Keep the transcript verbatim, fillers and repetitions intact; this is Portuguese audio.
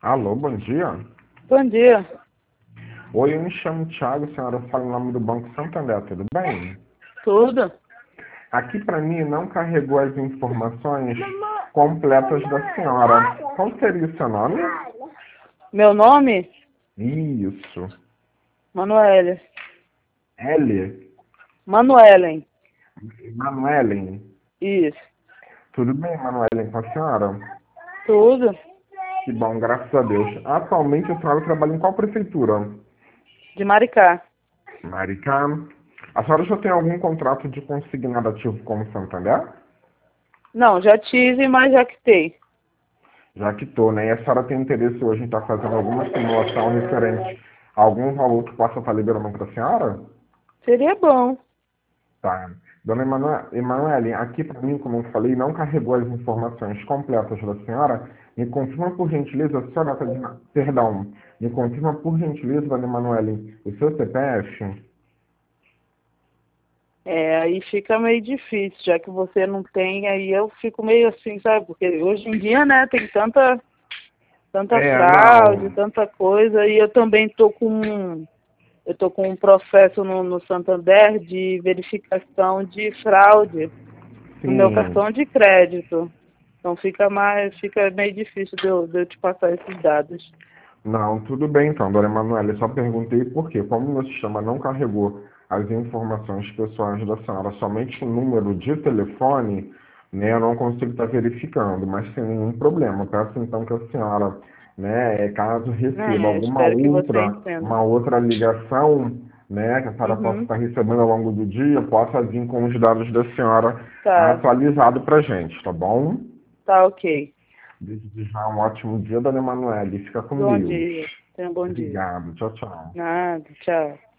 Alô, bom dia. Bom dia. Oi, eu me chamo Thiago, a senhora fala em nome do Banco Santander, tudo bem? Tudo? Aqui para mim não carregou as informações completas da senhora. Qual seria o seu nome? Meu nome? Isso. Manuele. L. Manuelen. Manuelen. Isso. Tudo bem, Manuelen, com a senhora? Tudo? Que bom, graças a Deus. Atualmente a senhora trabalha em qual prefeitura? De Maricá. Maricá. A senhora já tem algum contrato de consignado ativo com o Santander? Não, já tive, mas já quitei. Já quitou, né? E a senhora tem interesse hoje em estar fazendo alguma simulação referente a algum valor que possa estar liberando para a senhora? Seria bom. Tá. Dona Emanuele, Emanuele, aqui para mim, como eu falei, não carregou as informações completas da senhora. Me confirma por gentileza, a senhora tá de... Perdão, me confirma por gentileza, Dona Emanuele, o seu C P F? É, aí fica meio difícil, já que você não tem, aí eu fico meio assim, sabe? Porque hoje em dia, né, tem tanta, tanta É, fraude, não. tanta coisa, e eu também tô com, eu tô com um processo no, no Santander de verificação de fraude no meu Sim. cartão de crédito. Então fica mais, fica meio difícil de eu, de eu te passar esses dados. Não, tudo bem então, Dona Emanuele. Eu só perguntei por quê. Como o meu sistema não carregou as informações pessoais da senhora, somente o número de telefone, né, eu não consigo estar verificando, mas sem nenhum problema. Eu peço então que a senhora, né, caso receba É, eu alguma espero que você outra, entenda. uma outra ligação, né, que a senhora possa Uhum, estar recebendo ao longo do dia, possa vir com os dados da senhora tá, atualizados para gente, tá bom? tá ok. Desde já um ótimo dia, Dona Emanuele. Fica com Bom Deus. dia, tenha um bom dia. Obrigado. Tchau, tchau. Nada, tchau.